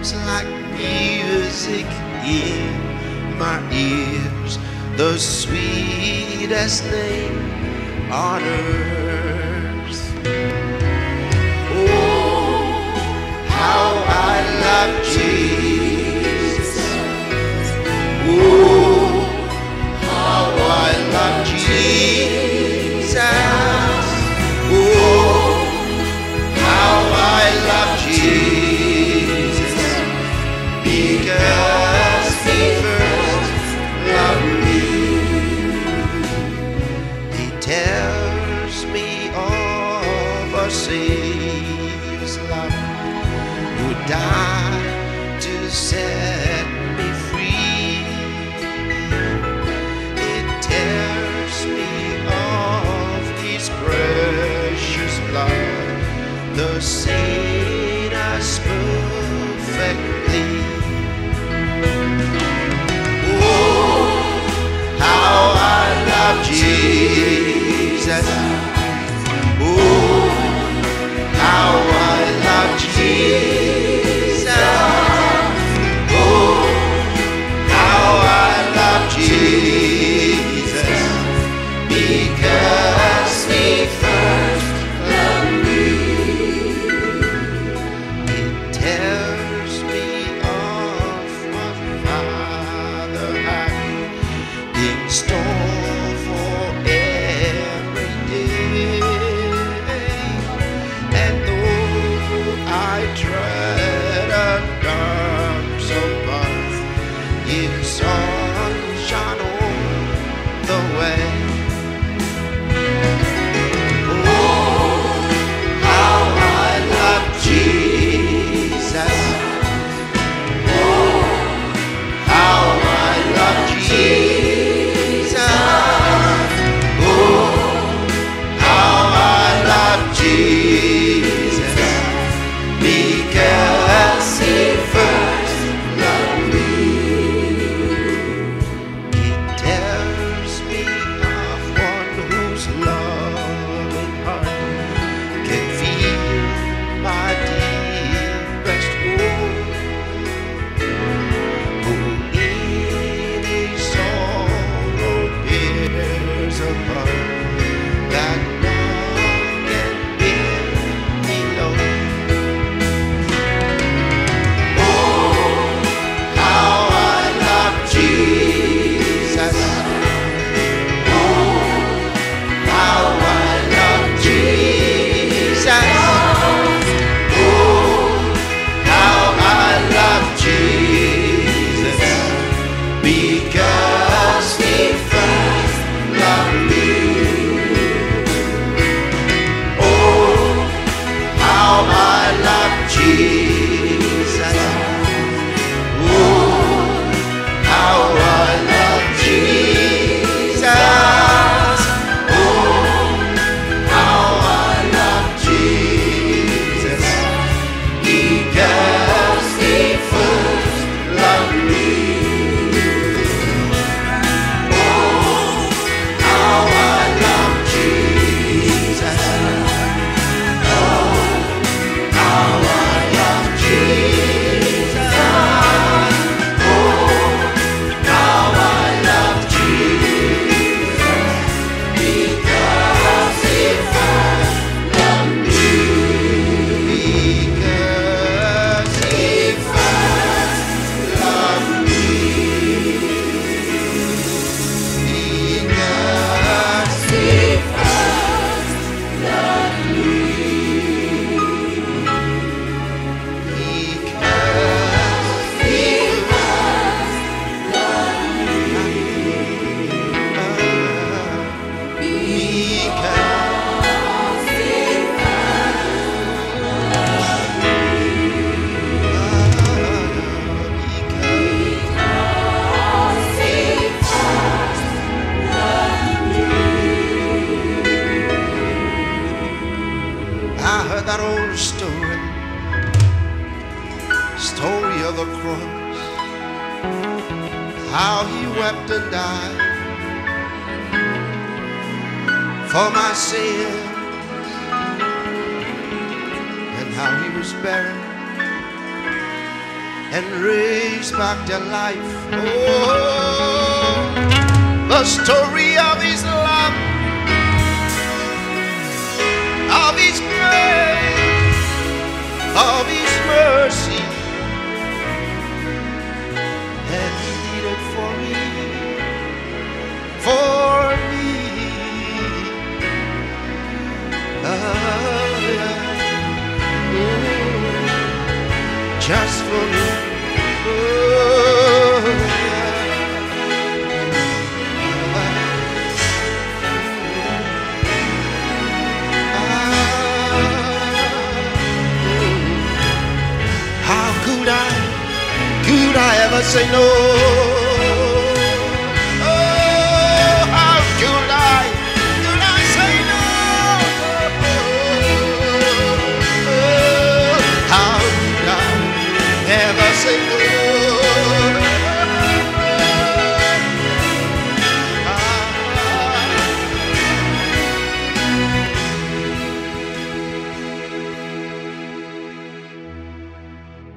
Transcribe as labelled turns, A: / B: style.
A: sounds like music in my ears, the sweetest name on earth. Oh, how I love Jesus. Oh, how I love Jesus. Oh, how I love Jesus, because He first loved me. He tells me of a Savior's love, who died to set me free. It tells me of His precious blood, the saint us perfectly. Oh, how I love Jesus. Oh, how I love Jesus. Oh, how I love Jesus, because He first loved me. It tells me of what Father had in store for every day. And though I tread a darksome path, His sun shone on the way. Oh, how I love Jesus. Oh, how I love Jesus. Oh, how I love Jesus, because He first loved me. It tells me of one whose loving heart can feel my deepest wound, who in His sorrow bears a part that none can bear alone. Oh, how I love Jesus. Oh, how I love Jesus. Oh, how I love Jesus, because He first loved me. Oh, how I love Jesus. Oh, how I love Jesus. Oh, how I love Jesus, because He first loved me. Oh, how I love Jesus. Oh, how I love Jesus. Oh, how I love Jesus, because He first loved me. Because He first loved me. Because He first loved me. Because He first loved me. Because He I heard that old story of the cross, how He wept and died for my sins, and how He was buried and raised back to life. Oh, the story of his love, of his grace, of his mercy, and he did it for me, for me. Just for me. How could I ever say no?